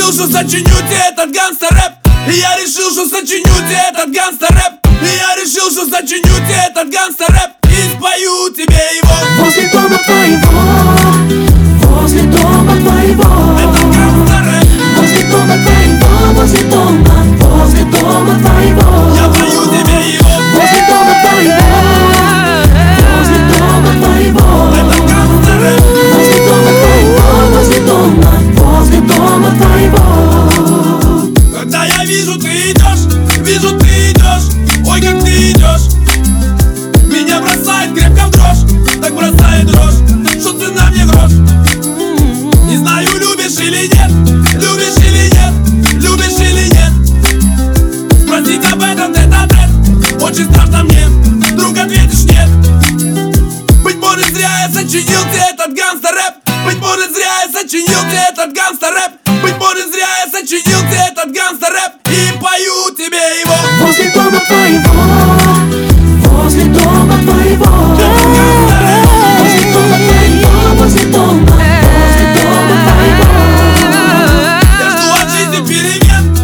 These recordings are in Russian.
решил, что сочиню тебе этот гангстер-рэп. И я решил, что сочиню тебе этот гангстер-рэп. И я решил, что сочиню тебе этот гангстер-рэп. И спою тебе его возле дома твоего, возле дома твоего. Это гангстер-рэп. Возле дома твоего, возле дома твоего. Я пою тебе его возле дома твоего, возле дома твоего. Это гангстер-рэп. Возле дома твоего, возле дома твоего. Когда я вижу, ты идешь, ой, как ты идешь. Меня бросает крепко в дрожь, так бросает дрожь, что цена мне грош. Не знаю, любишь или нет, любишь или нет, любишь или нет. Спросить об этом тет-а-тет, очень страшно мне, вдруг ответишь нет. Быть может, зря я сочинил тебе этот гангстер-рэп. Быть может, зря я сочинил тебе этот гангстер-рэп. Быть может, зря я сочинил тебе этот гангстер-рэп. И пою тебе его возле дома твоего, возле дома твоего. Возле дома твоего, возле дома твоего. Я жду от жизни перемен,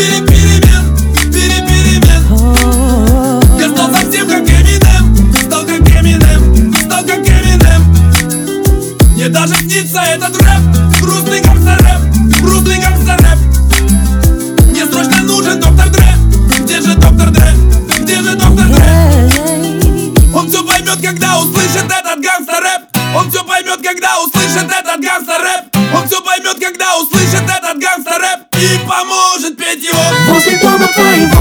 перемен. Я стал совсем как Эминем, стал как Эминем. Мне даже снится этот рэп, грустный гангстер-рэп, грустный гангстер-рэп. Мне срочно нужен доктор Дре. Где же доктор Дре? Где же доктор Дре? Он все поймет, когда услышит этот гангстер-рэп. Он все поймет, когда услышит этот гангстер-рэп. Он все поймет, когда услышит этот гангстер-рэп. И поможет петь его возле дома твоего,